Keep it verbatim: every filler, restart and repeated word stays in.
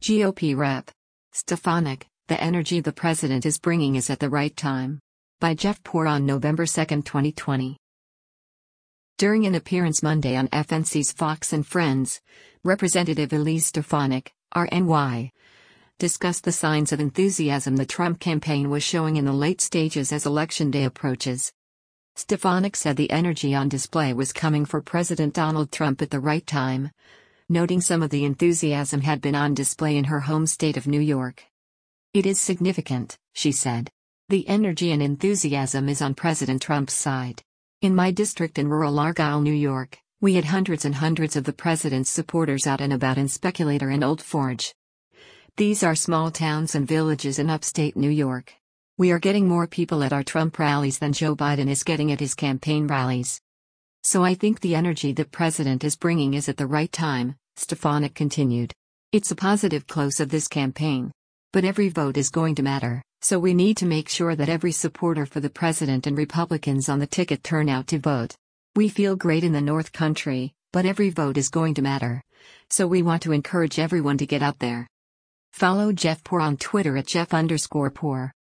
G O P Rep. Stefanik, the energy the president is bringing is at the right time. By Jeff Poor on November second, twenty twenty. During an appearance Monday on F N C's Fox and Friends, Representative Elise Stefanik, R N Y, discussed the signs of enthusiasm the Trump campaign was showing in the late stages as Election Day approaches. Stefanik said the energy on display was coming for President Donald Trump at the right time, noting some of the enthusiasm had been on display in her home state of New York. "It is significant," she said. "The energy and enthusiasm is on President Trump's side. In my district in rural Argyle, New York, we had hundreds and hundreds of the president's supporters out and about in Speculator and Old Forge. These are small towns and villages in upstate New York. We are getting more people at our Trump rallies than Joe Biden is getting at his campaign rallies. So I think the energy the president is bringing is at the right time," Stefanik continued. "It's a positive close of this campaign. But every vote is going to matter, so we need to make sure that every supporter for the president and Republicans on the ticket turn out to vote. We feel great in the North Country, but every vote is going to matter. So we want to encourage everyone to get out there." Follow Jeff Poor on Twitter at Jeff underscore Poor.